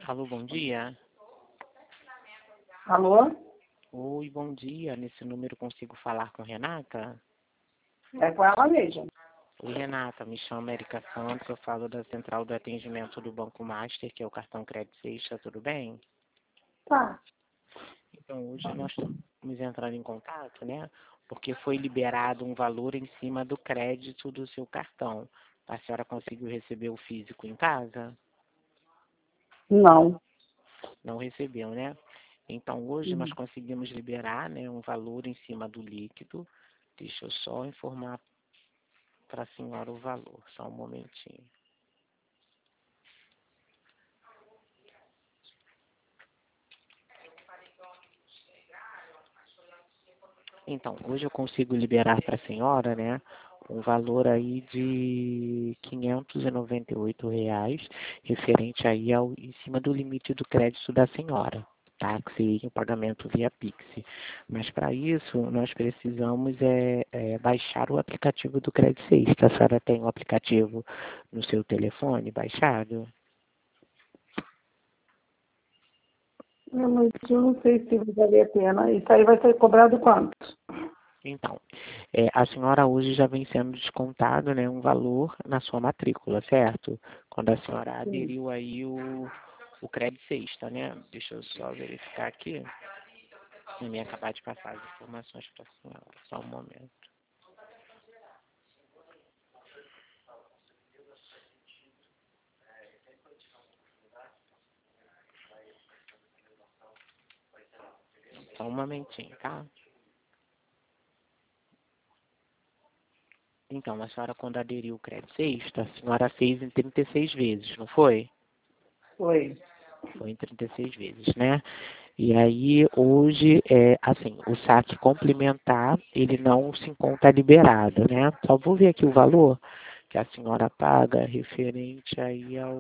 Alô, bom dia. Alô? Oi, bom dia. Nesse número consigo falar com Renata? É com ela mesmo. Oi, Renata. Me chamo Erika Santos. Eu falo da Central do Atendimento do Banco Master, que é o cartão Crédito Sexta. Tudo bem? Tá. Então, hoje nós estamos entrando em contato, né? Porque foi liberado um valor em cima do crédito do seu cartão. A senhora conseguiu receber o físico em casa? Não. Não recebeu, né? Então, hoje nós Uhum. conseguimos liberar, né, um valor em cima do líquido. Deixa eu só informar para a senhora o valor, só um momentinho. Então, hoje eu consigo liberar para a senhora, né, um valor aí de R$ 598, referente aí em cima do limite do crédito da senhora, tá? Que seria o pagamento via Pix. Mas para isso, nós precisamos baixar o aplicativo do Crédito Sexta. A senhora tem o aplicativo no seu telefone baixado? Mas eu não sei se vai valer a pena. Isso aí vai ser cobrado quanto? Então, a senhora hoje já vem sendo descontado, né, um valor na sua matrícula, certo? Quando a senhora Sim. aderiu aí o Crédito Sexta, né? Deixa eu só verificar aqui. Eu ia acabar de passar as informações para a senhora, só um momento. Só um momentinho, tá? Então, a senhora quando aderiu o Crédito Sexta, a senhora fez em 36 vezes, não foi? Foi. Foi em 36 vezes, né? E aí, hoje, assim, o saque complementar, ele não se encontra liberado, né? Só vou ver aqui o valor que a senhora paga referente aí ao...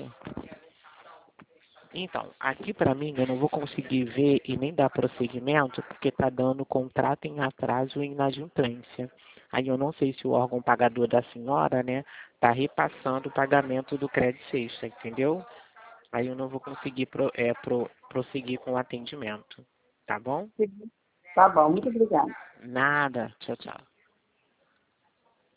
Então, aqui para mim, eu não vou conseguir ver e nem dar prosseguimento, porque está dando contrato em atraso e inadimplência. Aí eu não sei se o órgão pagador da senhora, né, está repassando o pagamento do crédito sexta, entendeu? Aí eu não vou conseguir prosseguir com o atendimento, tá bom? Tá bom, muito obrigada. Nada. Tchau, tchau.